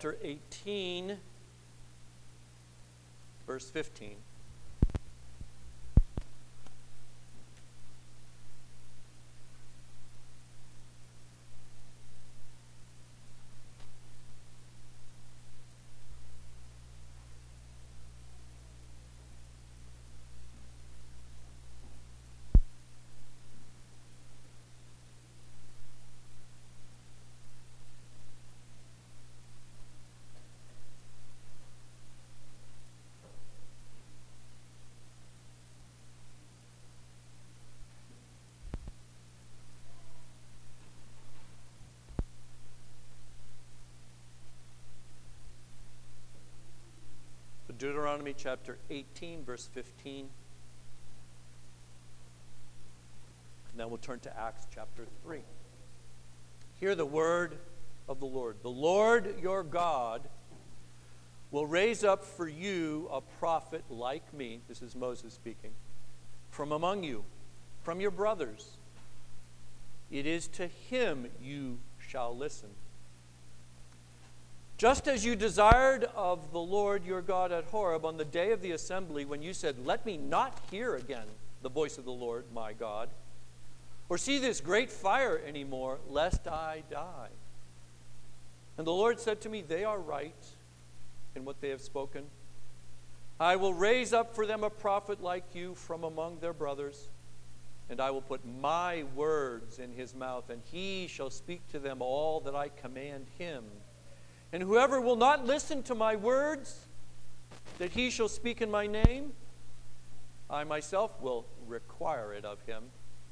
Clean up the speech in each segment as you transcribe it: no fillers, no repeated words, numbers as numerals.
chapter 18, verse 15. Deuteronomy chapter 18, verse 15. And then we'll turn to Acts chapter 3. Hear the word of the Lord. The Lord your God will raise up for you a prophet like me. This is Moses speaking. From among you, from your brothers. It is to him you shall listen. Just as you desired of the Lord your God at Horeb on the day of the assembly, when you said, let me not hear again the voice of the Lord my God, or see this great fire anymore, lest I die. And the Lord said to me, they are right in what they have spoken. I will raise up for them a prophet like you from among their brothers, and I will put my words in his mouth, and he shall speak to them all that I command him. And whoever will not listen to my words, that he shall speak in my name, I myself will require it of him.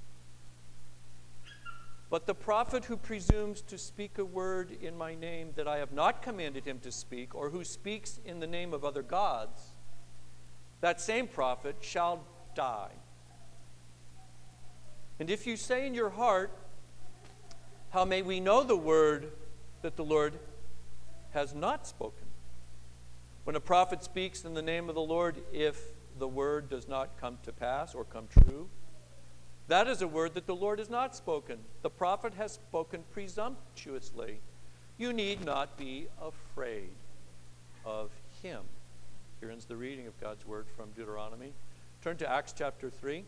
But the prophet who presumes to speak a word in my name that I have not commanded him to speak, or who speaks in the name of other gods, that same prophet shall die. And if you say in your heart, how may we know the word that the Lord has not spoken? When a prophet speaks in the name of the Lord, if the word does not come to pass or come true, that is a word that the Lord has not spoken. The prophet has spoken presumptuously. You need not be afraid of him. Here ends the reading of God's word from Deuteronomy. Turn to Acts chapter 3.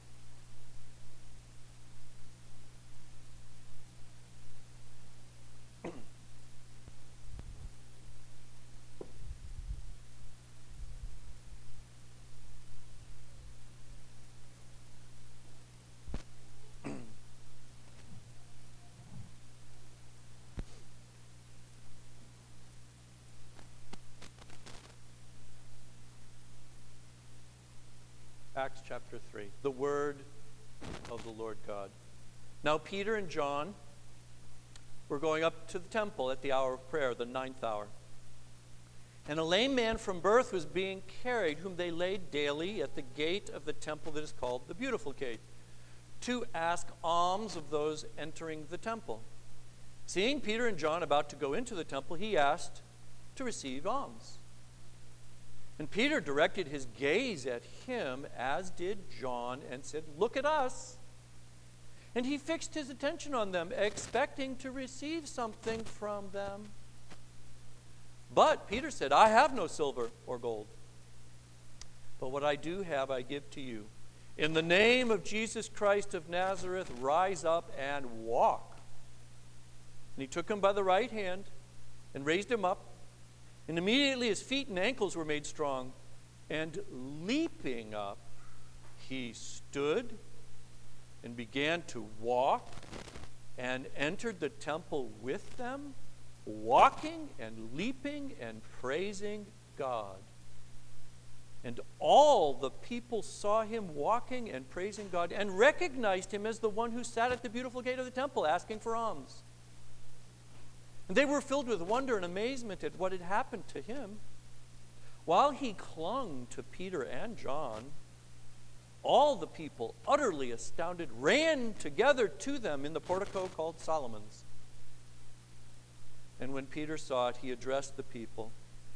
Acts chapter 3, the word of the Lord God. Now Peter and John were going up to the temple at the hour of prayer, the 9th hour. And a lame man from birth was being carried, whom they laid daily at the gate of the temple that is called the Beautiful Gate, to ask alms of those entering the temple. Seeing Peter and John about to go into the temple, he asked to receive alms. And Peter directed his gaze at him, as did John, and said, look at us. And he fixed his attention on them, expecting to receive something from them. But Peter said, I have no silver or gold, but what I do have I give to you. In the name of Jesus Christ of Nazareth, rise up and walk. And he took him by the right hand and raised him up. And immediately his feet and ankles were made strong. And leaping up, he stood and began to walk and entered the temple with them, walking and leaping and praising God. And all the people saw him walking and praising God and recognized him as the one who sat at the beautiful gate of the temple asking for alms. And they were filled with wonder and amazement at what had happened to him. While he clung to Peter and John, all the people, utterly astounded, ran together to them in the portico called Solomon's. And when Peter saw it, he addressed the people.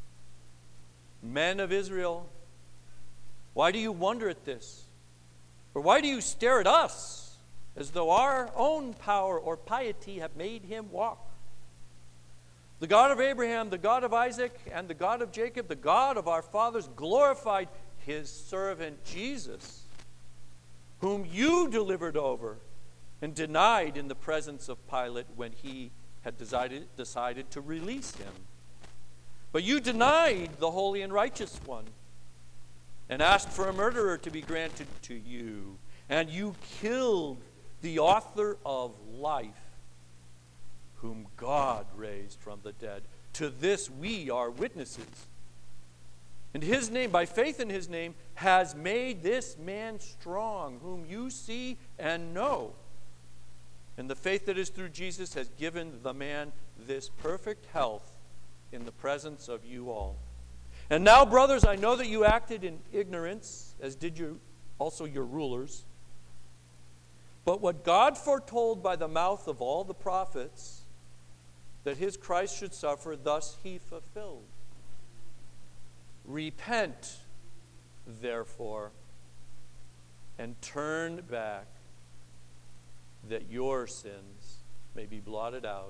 Men of Israel, why do you wonder at this? Or why do you stare at us as though our own power or piety have made him walk? The God of Abraham, the God of Isaac, and the God of Jacob, the God of our fathers, glorified his servant Jesus, whom you delivered over and denied in the presence of Pilate when he had decided to release him. But you denied the holy and righteous one and asked for a murderer to be granted to you. And you killed the author of life, whom God raised from the dead. To this we are witnesses. And his name, by faith in his name, has made this man strong, whom you see and know. And the faith that is through Jesus has given the man this perfect health in the presence of you all. And now, brothers, I know that you acted in ignorance, as did also your rulers. But what God foretold by the mouth of all the prophets, that his Christ should suffer, thus he fulfilled. Repent, therefore, and turn back, that your sins may be blotted out,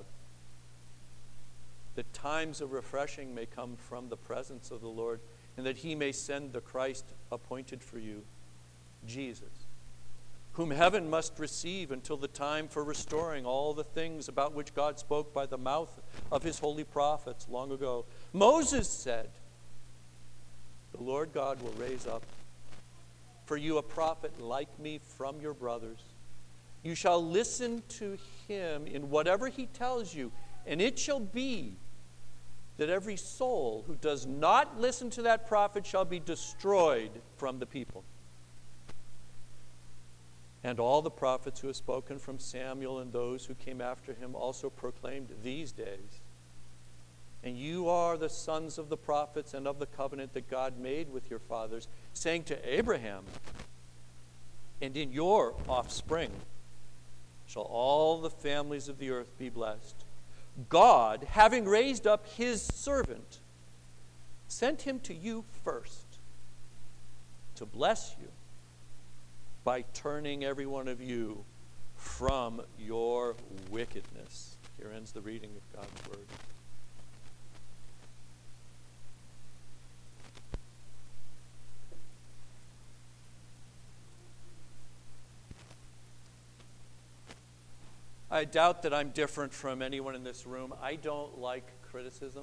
that times of refreshing may come from the presence of the Lord, and that he may send the Christ appointed for you, Jesus, whom heaven must receive until the time for restoring all the things about which God spoke by the mouth of his holy prophets long ago. Moses said, the Lord God will raise up for you a prophet like me from your brothers. You shall listen to him in whatever he tells you, and it shall be that every soul who does not listen to that prophet shall be destroyed from the people. And all the prophets who have spoken from Samuel and those who came after him also proclaimed these days. And you are the sons of the prophets and of the covenant that God made with your fathers, saying to Abraham, and in your offspring shall all the families of the earth be blessed. God, having raised up his servant, sent him to you first to bless you by turning every one of you from your wickedness. Here ends the reading of God's word. I doubt that I'm different from anyone in this room. I don't like criticism.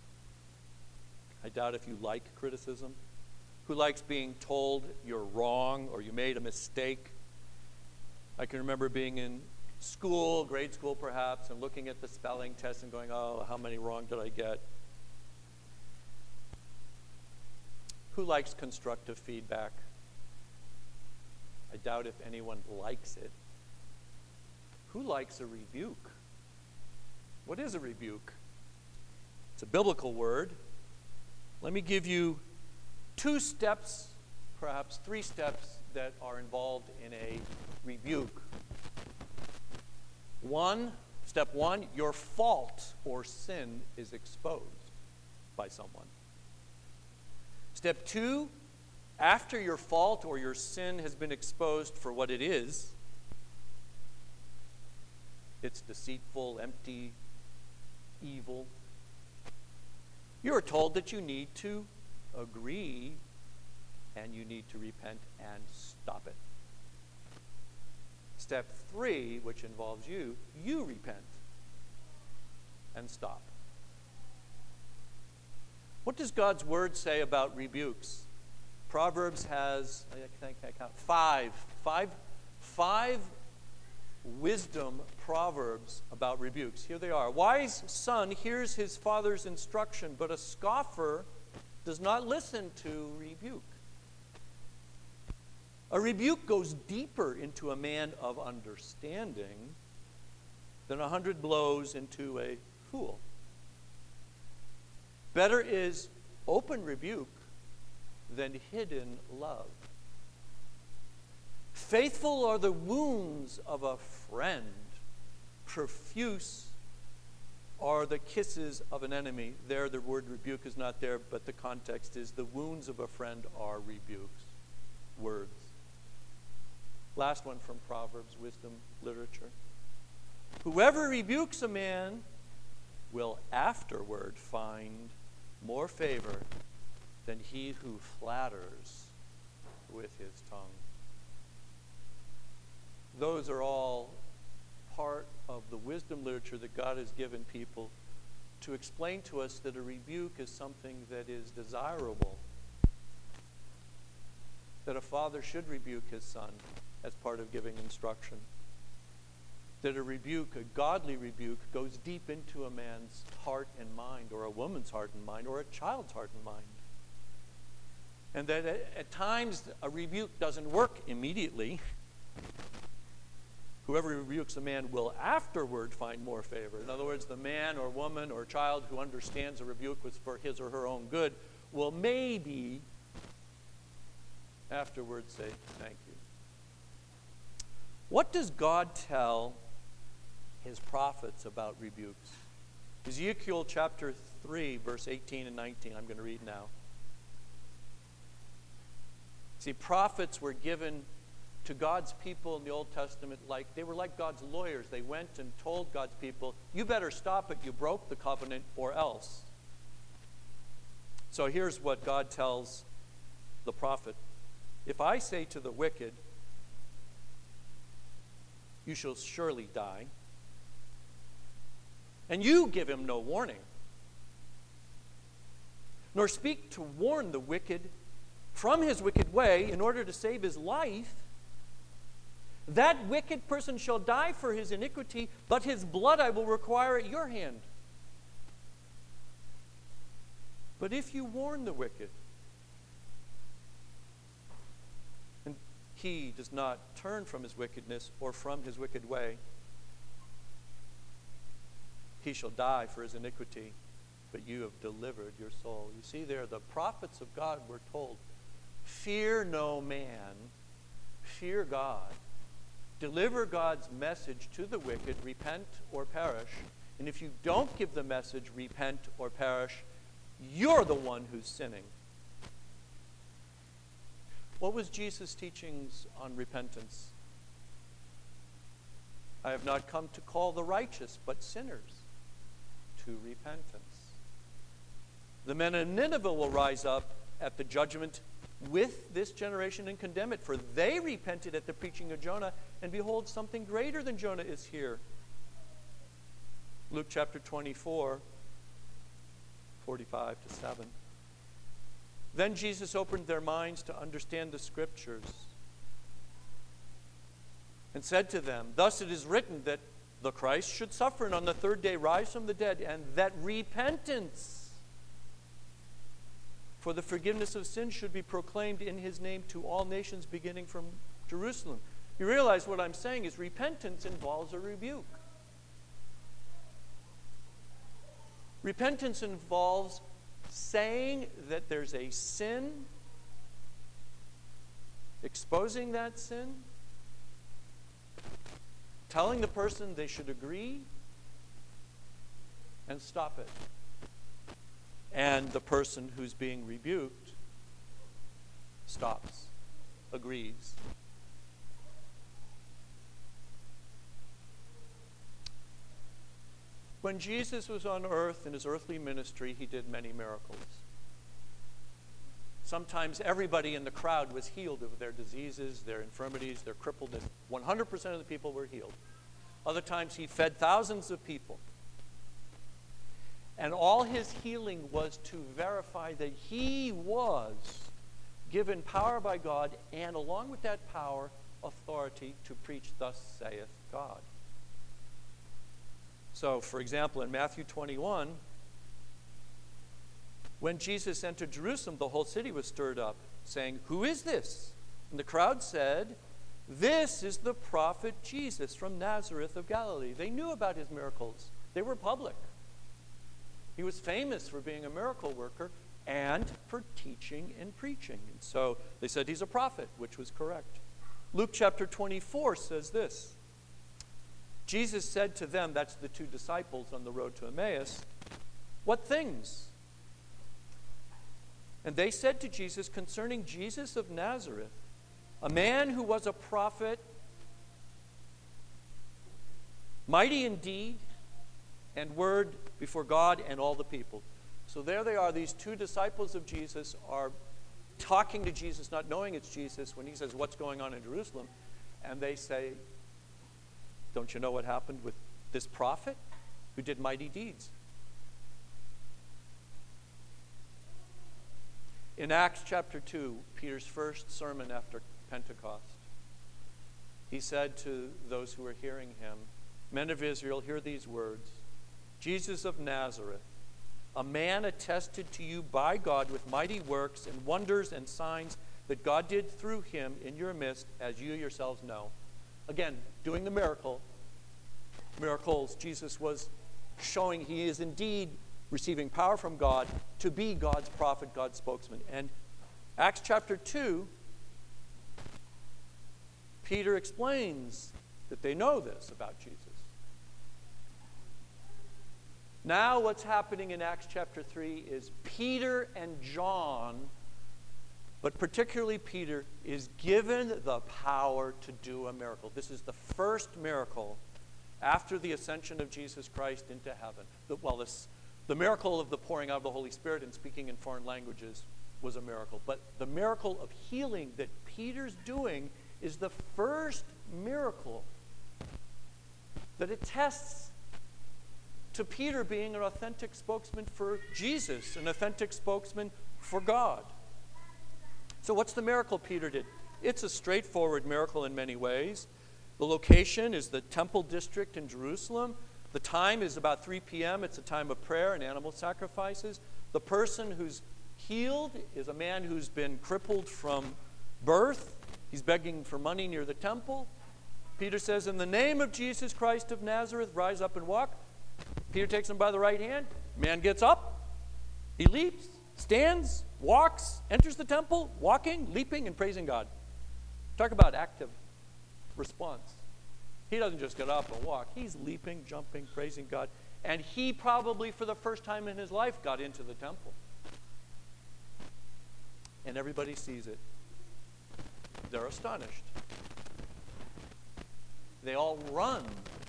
I doubt if you like criticism. Who likes being told you're wrong or you made a mistake? I can remember being in school, grade school perhaps, and looking at the spelling test and going, oh, how many wrong did I get? Who likes constructive feedback? I doubt if anyone likes it. Who likes a rebuke? What is a rebuke? It's a biblical word. Let me give you 2 steps, perhaps 3 steps that are involved in a rebuke. Step 1, your fault or sin is exposed by someone. Step 2, after your fault or your sin has been exposed for what it is, it's deceitful, empty, evil, you are told that you need to agree and you need to repent and stop it. Step 3, which involves you repent and stop. What does God's word say about rebukes? Proverbs has, I think I count, five wisdom proverbs about rebukes. Here they are. A wise son hears his father's instruction, but a scoffer does not listen to rebuke. A rebuke goes deeper into a man of understanding than 100 blows into a fool. Better is open rebuke than hidden love. Faithful are the wounds of a friend. Profuse are the kisses of an enemy. There, the word rebuke is not there, but the context is the wounds of a friend are rebukes, words. Last one from Proverbs, wisdom literature. Whoever rebukes a man will afterward find more favor than he who flatters with his tongue. Those are all part of the wisdom literature that God has given people to explain to us that a rebuke is something that is desirable, that a father should rebuke his son as part of giving instruction, that a rebuke, a godly rebuke, goes deep into a man's heart and mind, or a woman's heart and mind, or a child's heart and mind. And that at times a rebuke doesn't work immediately. Whoever rebukes a man will afterward find more favor. In other words, the man or woman or child who understands a rebuke was for his or her own good will maybe afterward say, thank you. What does God tell his prophets about rebukes? Ezekiel chapter 3, verse 18 and 19, I'm going to read now. See, prophets were given to God's people in the Old Testament they were like God's lawyers. They went and told God's people, you better stop it, you broke the covenant, or else. So here's what God tells the prophet. If I say to the wicked, you shall surely die, and you give him no warning, nor speak to warn the wicked from his wicked way in order to save his life, that wicked person shall die for his iniquity, but his blood I will require at your hand. But if you warn the wicked, and he does not turn from his wickedness or from his wicked way, he shall die for his iniquity, but you have delivered your soul. You see there, the prophets of God were told, fear no man, fear God. Deliver God's message to the wicked, repent or perish. And if you don't give the message, repent or perish, you're the one who's sinning. What was Jesus' teachings on repentance? I have not come to call the righteous, but sinners to repentance. The men of Nineveh will rise up at the judgment with this generation and condemn it, for they repented at the preaching of Jonah, and behold, something greater than Jonah is here. Luke chapter 24, 45 to 7. Then Jesus opened their minds to understand the scriptures and said to them, thus it is written that the Christ should suffer and on the third day rise from the dead, and that repentance for the forgiveness of sins should be proclaimed in his name to all nations, beginning from Jerusalem. You realize what I'm saying is repentance involves a rebuke. Repentance involves saying that there's a sin, exposing that sin, telling the person they should agree, and stop it. And the person who's being rebuked stops, agrees. When Jesus was on earth in his earthly ministry, he did many miracles. Sometimes everybody in the crowd was healed of their diseases, their infirmities, their crippled, and 100% of the people were healed. Other times he fed thousands of people. And all his healing was to verify that he was given power by God, and along with that power, authority to preach, thus saith God. So, for example, in Matthew 21, when Jesus entered Jerusalem, the whole city was stirred up, saying, who is this? And the crowd said, this is the prophet Jesus from Nazareth of Galilee. They knew about his miracles. They were public. He was famous for being a miracle worker and for teaching and preaching. And so they said he's a prophet, which was correct. Luke chapter 24 says this. Jesus said to them, that's the two disciples on the road to Emmaus, what things? And they said to Jesus concerning Jesus of Nazareth, a man who was a prophet, mighty in deed and word before God and all the people. So there they are. These two disciples of Jesus are talking to Jesus, not knowing it's Jesus, when he says, what's going on in Jerusalem? And they say, don't you know what happened with this prophet who did mighty deeds? In Acts chapter 2, Peter's first sermon after Pentecost, he said to those who were hearing him, men of Israel, hear these words. Jesus of Nazareth, a man attested to you by God with mighty works and wonders and signs that God did through him in your midst, as you yourselves know. Again, doing the miracles, Jesus was showing he is indeed receiving power from God to be God's prophet, God's spokesman. And Acts chapter 2, Peter explains that they know this about Jesus. Now what's happening in Acts chapter 3 is Peter and John, but particularly Peter, is given the power to do a miracle. This is the first miracle after the ascension of Jesus Christ into heaven. The miracle of the pouring out of the Holy Spirit and speaking in foreign languages was a miracle. But the miracle of healing that Peter's doing is the first miracle that attests to Peter being an authentic spokesman for Jesus, an authentic spokesman for God. So what's the miracle Peter did? It's a straightforward miracle in many ways. The location is the temple district in Jerusalem. The time is about 3 p.m. It's a time of prayer and animal sacrifices. The person who's healed is a man who's been crippled from birth. He's begging for money near the temple. Peter says, in the name of Jesus Christ of Nazareth, rise up and walk. Peter takes him by the right hand. Man gets up. He leaps, stands, walks, enters the temple, walking, leaping, and praising God. Talk about active response. He doesn't just get up and walk. He's leaping, jumping, praising God. And he probably, for the first time in his life, got into the temple. And everybody sees it. They're astonished. They all run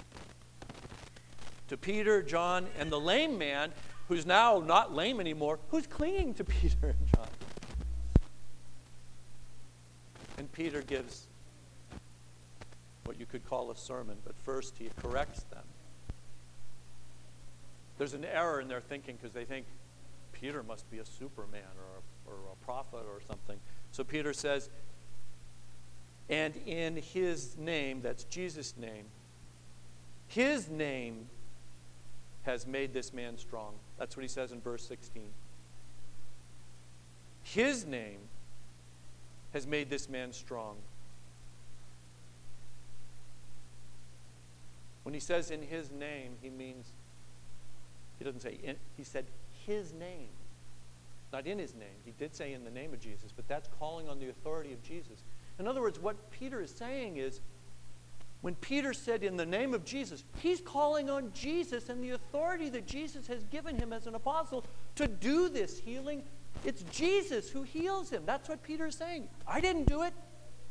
to Peter, John, and the lame man, who's now not lame anymore, who's clinging to Peter and John. And Peter gives what you could call a sermon, but first he corrects them. There's an error in their thinking because they think Peter must be a superman or a prophet or something. So Peter says, and in his name, that's Jesus' name, his name has made this man strong. That's what he says in verse 16. His name has made this man strong. When he says in his name, he means, he doesn't say in, he said his name. Not in his name. He did say in the name of Jesus, but that's calling on the authority of Jesus. In other words, what Peter is saying is, when Peter said in the name of Jesus, he's calling on Jesus and the authority that Jesus has given him as an apostle to do this healing. It's Jesus who heals him. That's what Peter is saying. I didn't do it.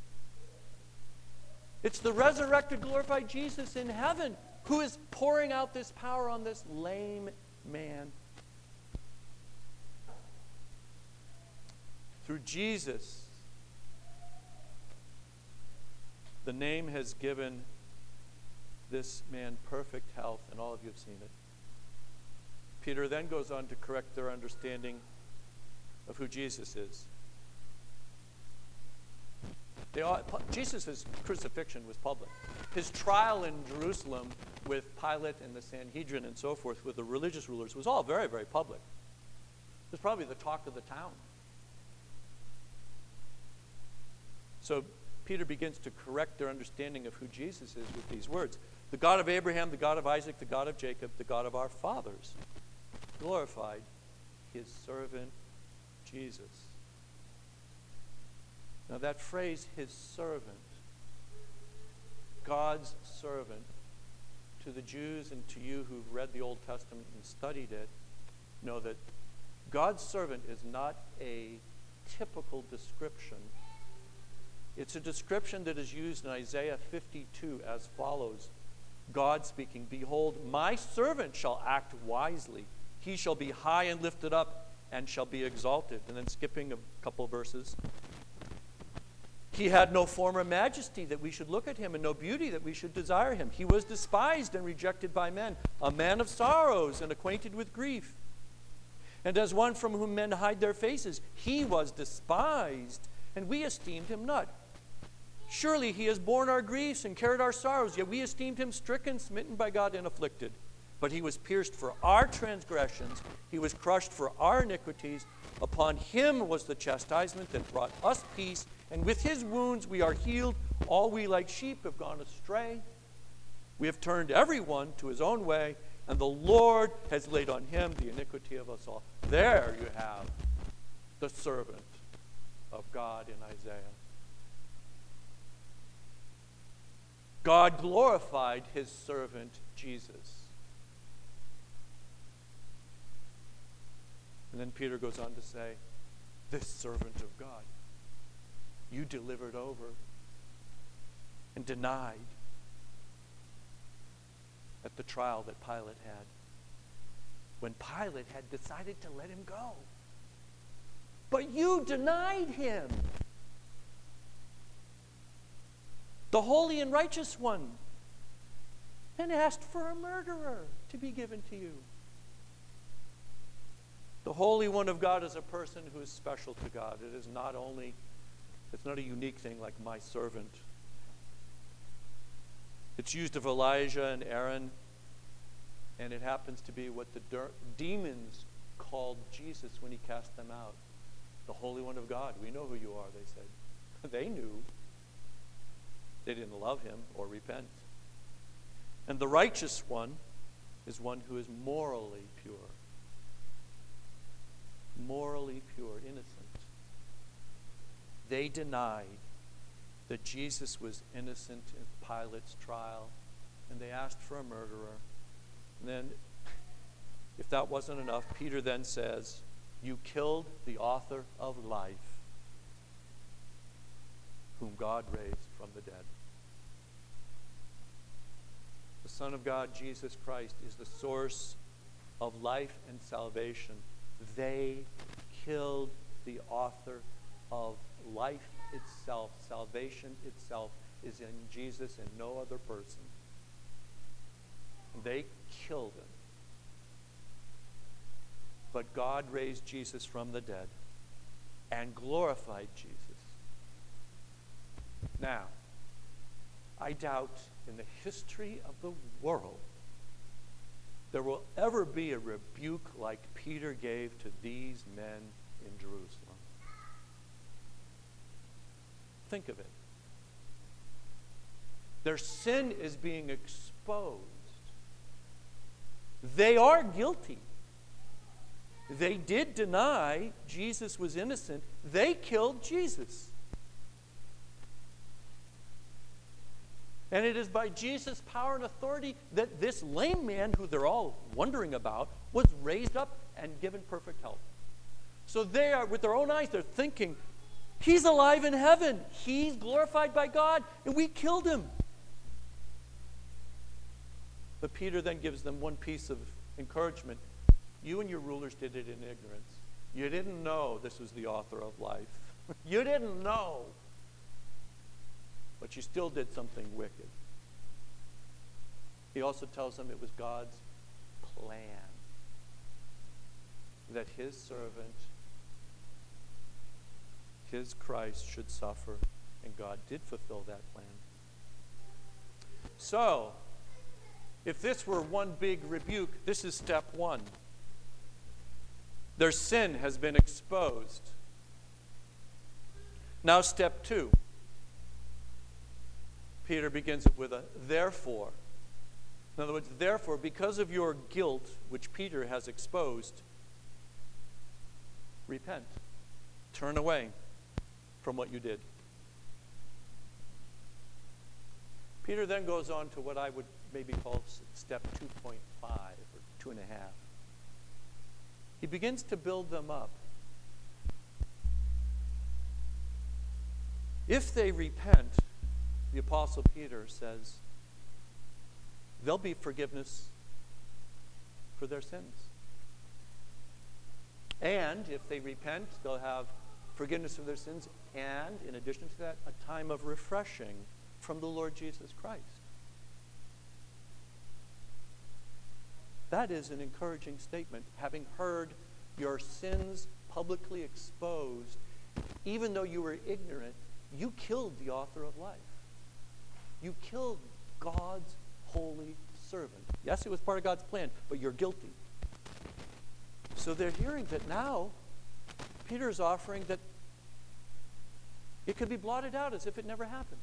It's the resurrected, glorified Jesus in heaven who is pouring out this power on this lame man. Through Jesus, the name has given this man perfect health, and all of you have seen it. Peter then goes on to correct their understanding of who Jesus is. Jesus' crucifixion was public. His trial in Jerusalem with Pilate and the Sanhedrin and so forth with the religious rulers was all very, very public. It was probably the talk of the town. So Peter begins to correct their understanding of who Jesus is with these words. The God of Abraham, the God of Isaac, the God of Jacob, the God of our fathers, glorified his servant Jesus. Now that phrase, his servant, God's servant, to the Jews and to you who've read the Old Testament and studied it, know that God's servant is not a typical description. It's a description that is used in Isaiah 52 as follows. God speaking, behold, my servant shall act wisely. He shall be high and lifted up and shall be exalted. And then skipping a couple of verses. He had no form or majesty that we should look at him, and no beauty that we should desire him. He was despised and rejected by men, a man of sorrows and acquainted with grief. And as one from whom men hide their faces, he was despised, and we esteemed him not. Surely he has borne our griefs and carried our sorrows, yet we esteemed him stricken, smitten by God, and afflicted. But he was pierced for our transgressions, he was crushed for our iniquities. Upon him was the chastisement that brought us peace, and with his wounds we are healed. All we like sheep have gone astray. We have turned everyone to his own way, and the Lord has laid on him the iniquity of us all. There you have the servant of God in Isaiah. God glorified his servant Jesus. And then Peter goes on to say, this servant of God, you delivered over and denied at the trial that Pilate had, when Pilate had decided to let him go. But you denied him, the holy and righteous one, and asked for a murderer to be given to you. The Holy One of God is a person who is special to God. It's not a unique thing like my servant. It's used of Elijah and Aaron, and it happens to be what the demons called Jesus when he cast them out. The Holy One of God. We know who you are, they said. They knew. They didn't love him or repent. And the righteous one is one who is morally pure. Morally pure, innocent. They denied that Jesus was innocent in Pilate's trial, and they asked for a murderer. And then, if that wasn't enough, Peter then says, you killed the author of life, whom God raised from the dead. The Son of God, Jesus Christ, is the source of life and salvation. They killed the author of life itself. Salvation itself is in Jesus and no other person. They killed him. But God raised Jesus from the dead and glorified Jesus. Now, I doubt in the history of the world there will ever be a rebuke like Peter gave to these men in Jerusalem. Think of it. Their sin is being exposed. They are guilty. They did deny Jesus was innocent. They killed Jesus. And it is by Jesus' power and authority that this lame man, who they're all wondering about, was raised up and given perfect health. So they are, with their own eyes, they're thinking, he's alive in heaven. He's glorified by God, and we killed him. But Peter then gives them one piece of encouragement. You and your rulers did it in ignorance. You didn't know this was the author of life. You didn't know. But you still did something wicked. He also tells them it was God's plan that his servant, his Christ, should suffer, and God did fulfill that plan. So, if this were one big rebuke, this is step one. Their sin has been exposed. Now step two. Peter begins it with a therefore. In other words, therefore, because of your guilt, which Peter has exposed, repent. Turn away from what you did. Peter then goes on to what I would maybe call step 2.5 or 2.5. He begins to build them up. If they repent, the Apostle Peter says, there'll be forgiveness for their sins. And if they repent, they'll have forgiveness of their sins, and in addition to that, a time of refreshing from the Lord Jesus Christ. That is an encouraging statement, having heard your sins publicly exposed. Even though you were ignorant, you killed the author of life. You killed God's holy servant. Yes, it was part of God's plan, but you're guilty. So they're hearing that now Peter's offering that it could be blotted out as if it never happened.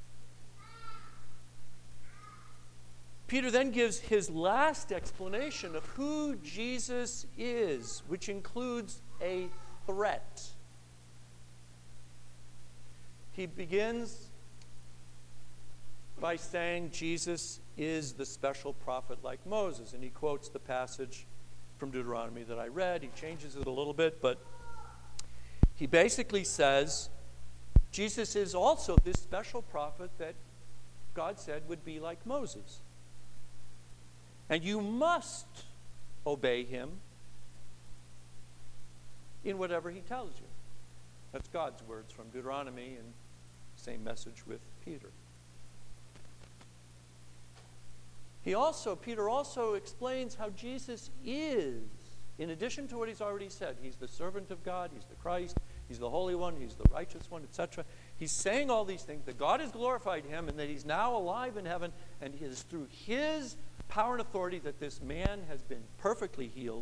Peter then gives his last explanation of who Jesus is, which includes a threat. He begins by saying Jesus is the special prophet like Moses, and he quotes the passage from Deuteronomy that I read. He changes it a little bit, but he basically says Jesus is also this special prophet that God said would be like Moses. And you must obey him in whatever he tells you. That's God's words from Deuteronomy, and same message with Peter. Peter also explains how Jesus is, in addition to what he's already said. He's the servant of God, he's the Christ, he's the Holy One, he's the righteous one, etc. He's saying all these things, that God has glorified him and that he's now alive in heaven, and it is through his power and authority that this man has been perfectly healed.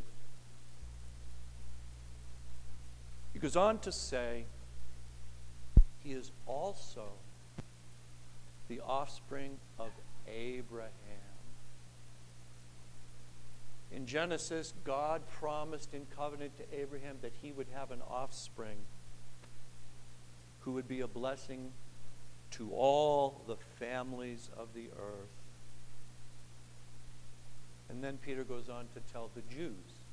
He goes on to say, he is also the offspring of Abraham. In Genesis, God promised in covenant to Abraham that he would have an offspring who would be a blessing to all the families of the earth. And then Peter goes on to tell the Jews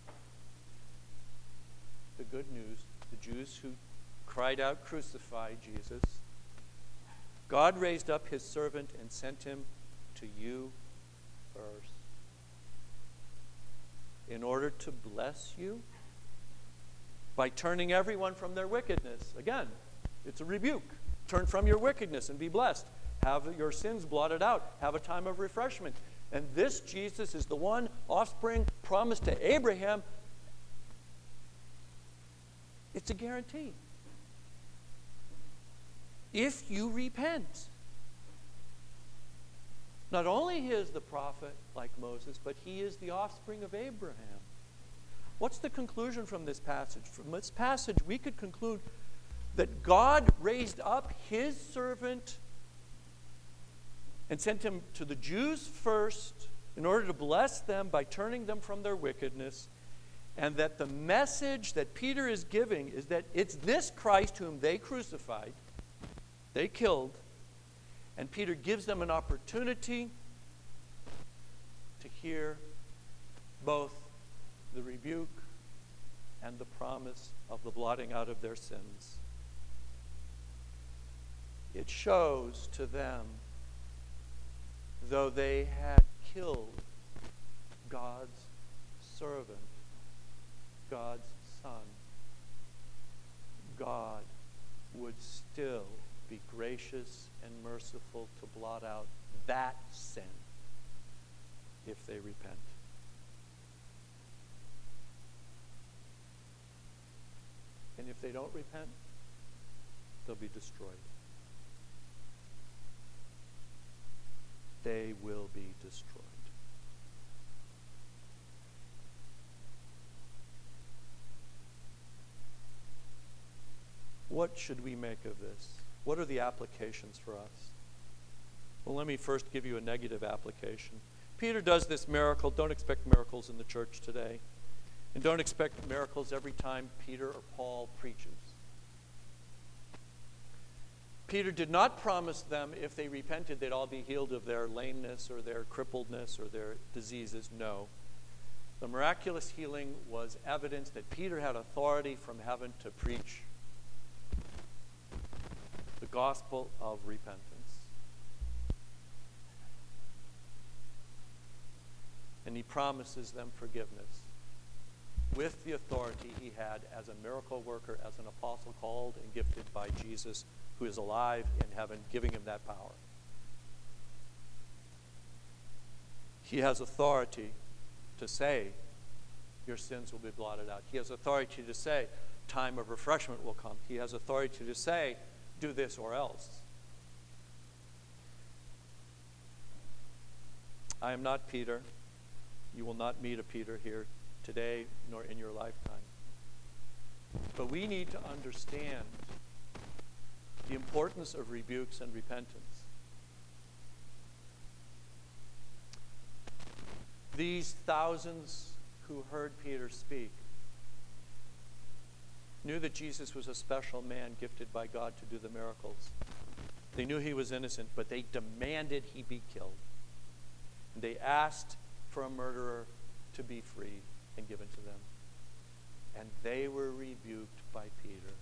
the good news, the Jews who cried out, "Crucify Jesus." God raised up his servant and sent him to you first in order to bless you by turning everyone from their wickedness. Again, it's a rebuke. Turn from your wickedness and be blessed. Have your sins blotted out. Have a time of refreshment. And this Jesus is the one offspring promised to Abraham. It's a guarantee. If you repent. Not only he is the prophet like Moses, but he is the offspring of Abraham. What's the conclusion from this passage? From this passage, we could conclude that God raised up his servant and sent him to the Jews first in order to bless them by turning them from their wickedness, and that the message that Peter is giving is that it's this Christ whom they crucified, they killed, and Peter gives them an opportunity to hear both the rebuke and the promise of the blotting out of their sins. It shows to them, though they had killed God's servant, God's Son, God would still be gracious and merciful to blot out that sin if they repent. And if they don't repent, they'll be destroyed. They will be destroyed. What should we make of this? What are the applications for us? Well, let me first give you a negative application. Peter does this miracle. Don't expect miracles in the church today. And don't expect miracles every time Peter or Paul preaches. Peter did not promise them if they repented they'd all be healed of their lameness or their crippledness or their diseases. No. The miraculous healing was evidence that Peter had authority from heaven to preach the gospel of repentance. And he promises them forgiveness with the authority he had as a miracle worker, as an apostle called and gifted by Jesus, who is alive in heaven, giving him that power. He has authority to say, your sins will be blotted out. He has authority to say, time of refreshment will come. He has authority to say, do this or else. I am not Peter. You will not meet a Peter here today nor in your lifetime. But we need to understand the importance of rebukes and repentance. These thousands who heard Peter speak knew that Jesus was a special man gifted by God to do the miracles. They knew he was innocent, but they demanded he be killed. And they asked for a murderer to be freed and given to them. And they were rebuked by Peter.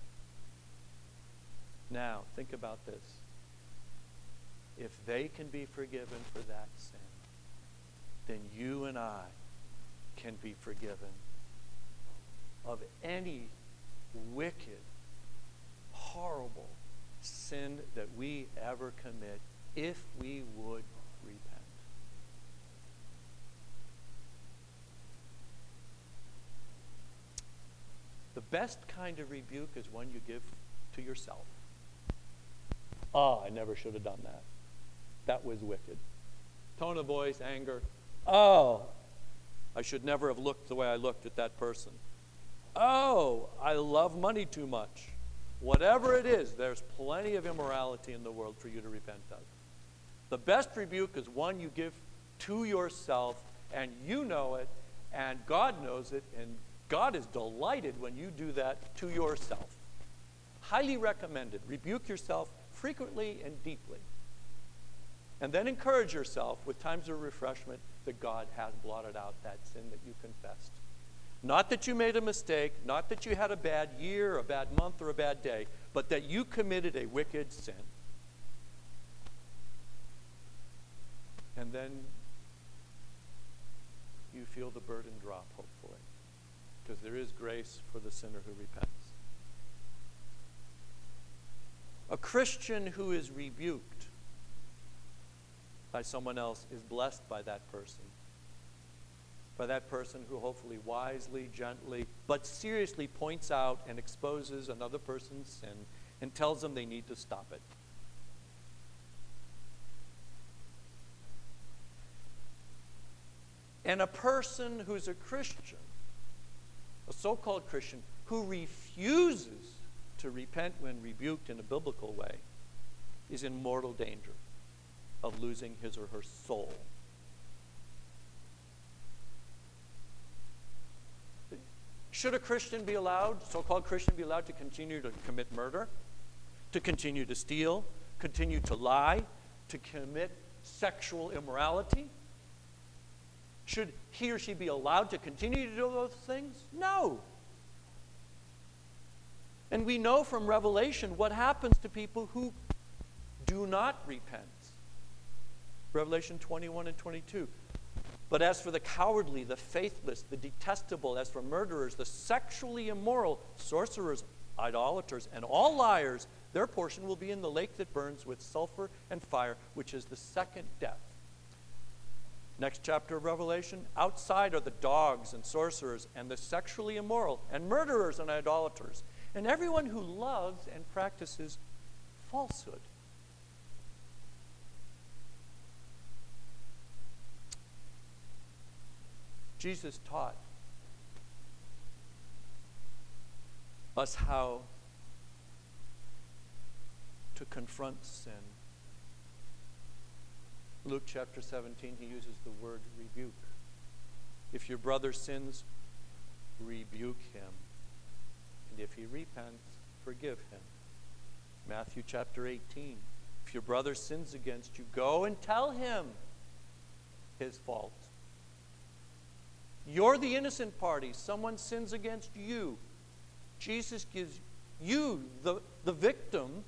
Now, think about this. If they can be forgiven for that sin, then you and I can be forgiven of any wicked, horrible sin that we ever commit if we would repent. The best kind of rebuke is one you give to yourself. Oh, I never should have done that. That was wicked. Tone of voice, anger. Oh, I should never have looked the way I looked at that person. Oh, I love money too much. Whatever it is, there's plenty of immorality in the world for you to repent of. The best rebuke is one you give to yourself, and you know it, and God knows it, and God is delighted when you do that to yourself. Highly recommended. Rebuke yourself frequently and deeply. And then encourage yourself with times of refreshment that God has blotted out that sin that you confessed. Not that you made a mistake, not that you had a bad year, a bad month, or a bad day, but that you committed a wicked sin. And then you feel the burden drop, hopefully, because there is grace for the sinner who repents. A Christian who is rebuked by someone else is blessed by that person. By that person who hopefully wisely, gently, but seriously points out and exposes another person's sin and tells them they need to stop it. And a person who's a Christian, a so-called Christian, who refuses to repent when rebuked in a biblical way, is in mortal danger of losing his or her soul. Should a Christian be allowed, so-called Christian, be allowed to continue to commit murder, to continue to steal, continue to lie, to commit sexual immorality? Should he or she be allowed to continue to do those things? No. And we know from Revelation what happens to people who do not repent. Revelation 21 and 22. But as for the cowardly, the faithless, the detestable, as for murderers, the sexually immoral, sorcerers, idolaters, and all liars, their portion will be in the lake that burns with sulfur and fire, which is the second death. Next chapter of Revelation, outside are the dogs and sorcerers and the sexually immoral and murderers and idolaters and everyone who loves and practices falsehood. Jesus taught us how to confront sin. Luke chapter 17, he uses the word rebuke. If your brother sins, rebuke him. And if he repents, forgive him. Matthew chapter 18, if your brother sins against you, go and tell him his fault. You're the innocent party. Someone sins against you. Jesus gives you, the victim,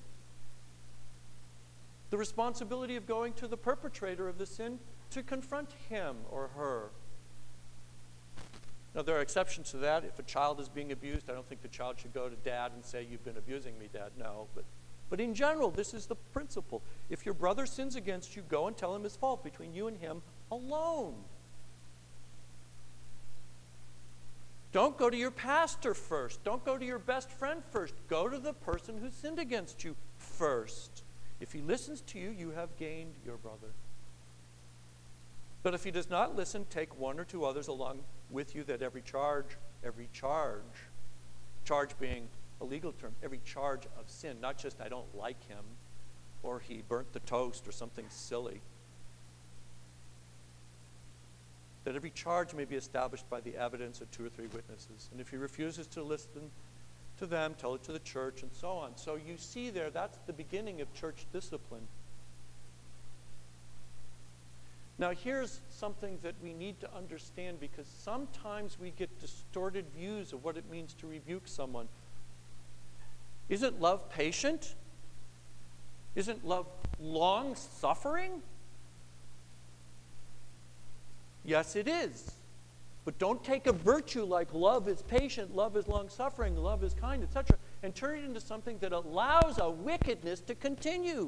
the responsibility of going to the perpetrator of the sin to confront him or her Now, there are exceptions to that. If a child is being abused, I don't think the child should go to dad and say, "You've been abusing me, Dad." No, but in general, this is the principle. If your brother sins against you, go and tell him his fault between you and him alone. Don't go to your pastor first. Don't go to your best friend first. Go to the person who sinned against you first. If he listens to you, you have gained your brother. But if he does not listen, take one or two others along with you, that every charge being a legal term, every charge of sin, not just I don't like him, or he burnt the toast, or something silly, that every charge may be established by the evidence of 2 or 3 witnesses. And if he refuses to listen to them, tell it to the church, and so on. So you see there, that's the beginning of church discipline. Now here's something that we need to understand, because sometimes we get distorted views of what it means to rebuke someone. Isn't love patient? Isn't love long-suffering? Yes, it is. But don't take a virtue like love is patient, love is long-suffering, love is kind, etc., and turn it into something that allows a wickedness to continue.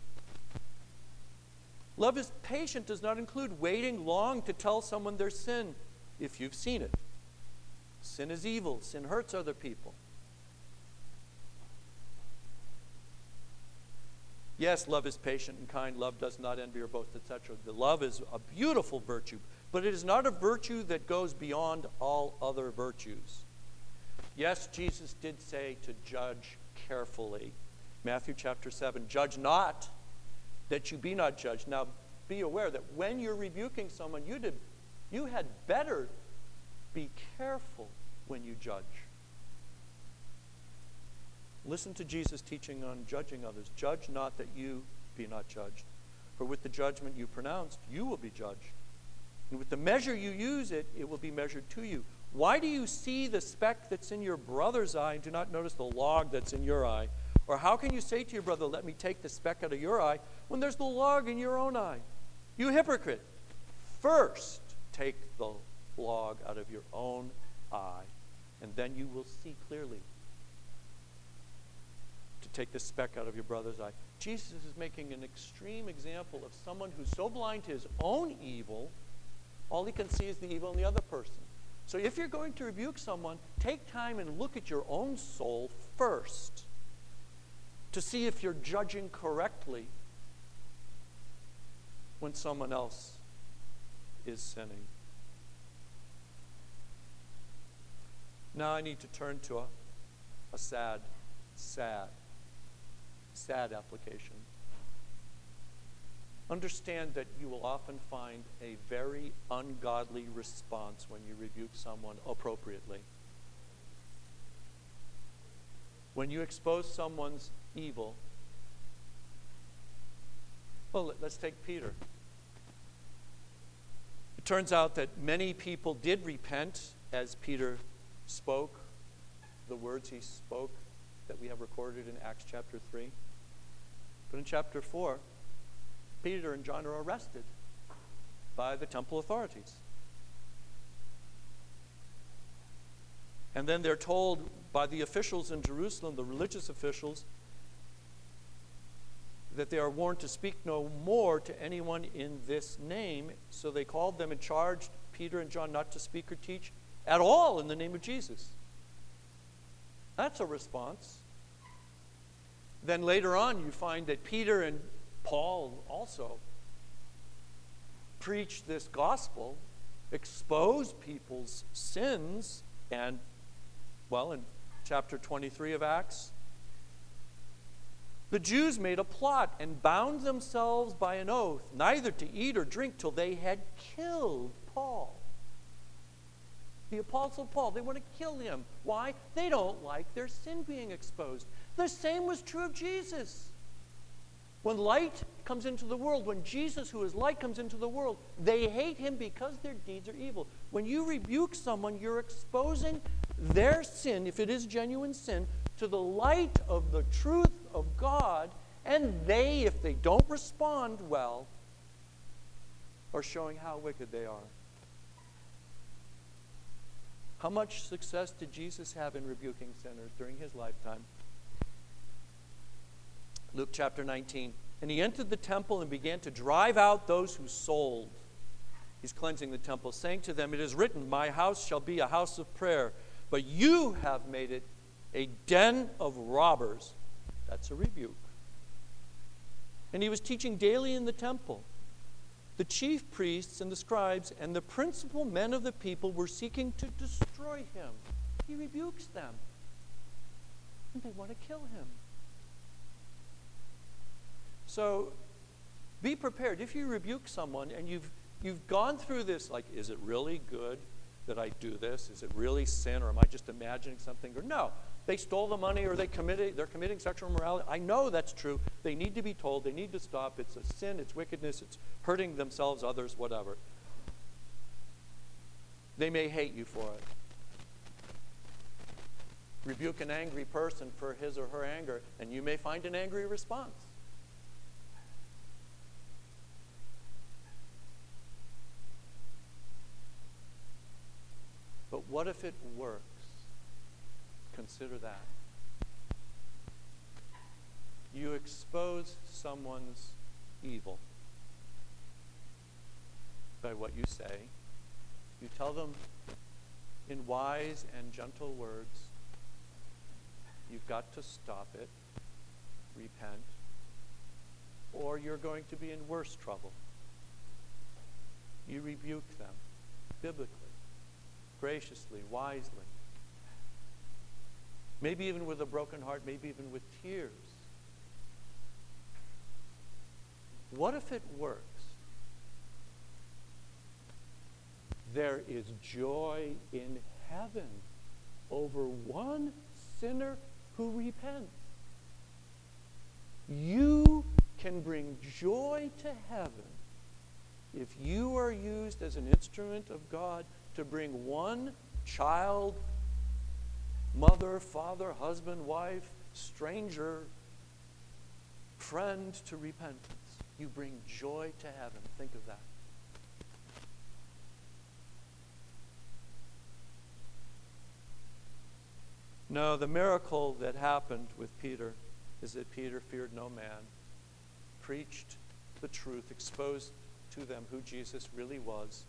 Love is patient does not include waiting long to tell someone their sin if you've seen it. Sin is evil. Sin hurts other people. Yes, love is patient and kind. Love does not envy or boast, etc. The love is a beautiful virtue, but it is not a virtue that goes beyond all other virtues. Yes, Jesus did say to judge carefully. Matthew chapter 7, judge not, that you be not judged. Now, be aware that when you're rebuking someone, you had better be careful when you judge. Listen to Jesus' teaching on judging others. Judge not that you be not judged. For with the judgment you pronounce, you will be judged. And with the measure you use it, it will be measured to you. Why do you see the speck that's in your brother's eye and do not notice the log that's in your eye? Or how can you say to your brother, let me take the speck out of your eye, when there's the log in your own eye? You hypocrite, first take the log out of your own eye, and then you will see clearly to take the speck out of your brother's eye. Jesus is making an extreme example of someone who's so blind to his own evil, all he can see is the evil in the other person. So if you're going to rebuke someone, take time and look at your own soul first, to see if you're judging correctly when someone else is sinning. Now I need to turn to a sad application. Understand that you will often find a very ungodly response when you rebuke someone appropriately. When you expose someone's evil, well, let's take Peter. It turns out that many people did repent as Peter spoke the words he spoke that we have recorded in Acts chapter 3. But in chapter 4, Peter and John are arrested by the temple authorities. And then they're told by the officials in Jerusalem, the religious officials, that they are warned to speak no more to anyone in this name. So they called them and charged Peter and John not to speak or teach at all in the name of Jesus. That's a response. Then later on, you find that Peter and Paul also preached this gospel, exposed people's sins, and, well, in chapter 23 of Acts, the Jews made a plot and bound themselves by an oath neither to eat or drink till they had killed Paul. The Apostle Paul, they want to kill him. Why? They don't like their sin being exposed. The same was true of Jesus. When light comes into the world, when Jesus, who is light, comes into the world, they hate him because their deeds are evil. When you rebuke someone, you're exposing their sin, if it is genuine sin, to the light of the truth of God, and they, if they don't respond well, are showing how wicked they are. How much success did Jesus have in rebuking sinners during his lifetime? Luke chapter 19. And he entered the temple and began to drive out those who sold. He's cleansing the temple, saying to them, "It is written, my house shall be a house of prayer, but you have made it a den of robbers." That's a rebuke. And he was teaching daily in the temple. The chief priests and the scribes and the principal men of the people were seeking to destroy him. He rebukes them. And they want to kill him. So be prepared. If you rebuke someone and you've gone through this, like, is it really good that I do this? Is it really sin, or am I just imagining something? Or no, they stole the money, or they're committing sexual immorality. I know that's true. They need to be told. They need to stop. It's a sin. It's wickedness. It's hurting themselves, others, whatever. They may hate you for it. Rebuke an angry person for his or her anger, and you may find an angry response. But what if it works? Consider that. You expose someone's evil by what you say. You tell them in wise and gentle words, you've got to stop it, repent, or you're going to be in worse trouble. You rebuke them biblically, graciously, wisely. Maybe even with a broken heart, maybe even with tears. What if it works? There is joy in heaven over one sinner who repents. You can bring joy to heaven if you are used as an instrument of God to bring one child, mother, father, husband, wife, stranger, friend to repentance. You bring joy to heaven. Think of that. No, the miracle that happened with Peter is that Peter feared no man, preached the truth, exposed to them who Jesus really was,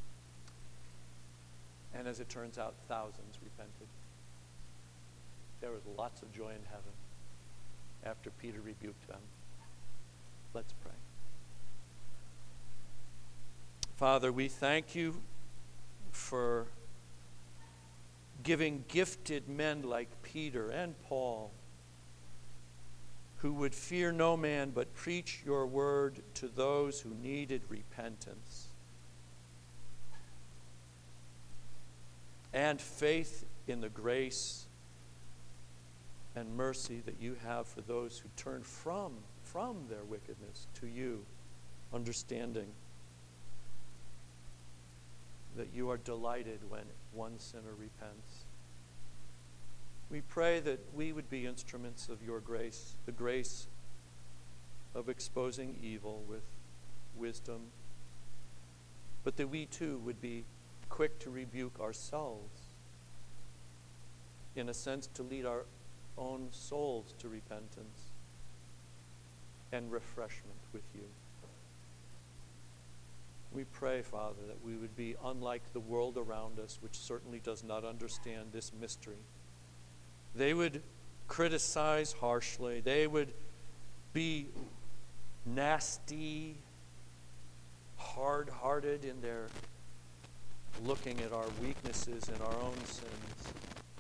and as it turns out, thousands repented. There was lots of joy in heaven after Peter rebuked them. Let's pray. Father, we thank you for giving gifted men like Peter and Paul, who would fear no man but preach your word to those who needed repentance and faith in the grace and mercy that you have for those who turn from their wickedness to you, understanding that you are delighted when one sinner repents. We pray that we would be instruments of your grace, the grace of exposing evil with wisdom, but that we too would be quick to rebuke ourselves, in a sense to lead our own souls to repentance and refreshment with you. We pray, Father, that we would be unlike the world around us, which certainly does not understand this mystery. They would criticize harshly. They would be nasty, hard-hearted in their looking at our weaknesses and our own sins.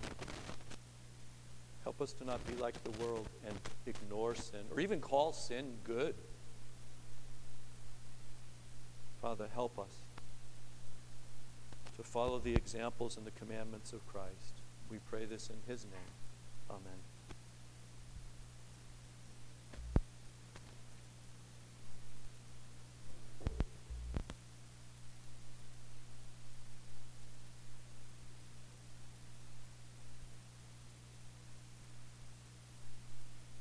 Help us to not be like the world and ignore sin, or even call sin good. Father, help us to follow the examples and the commandments of Christ. We pray this in his name. Amen.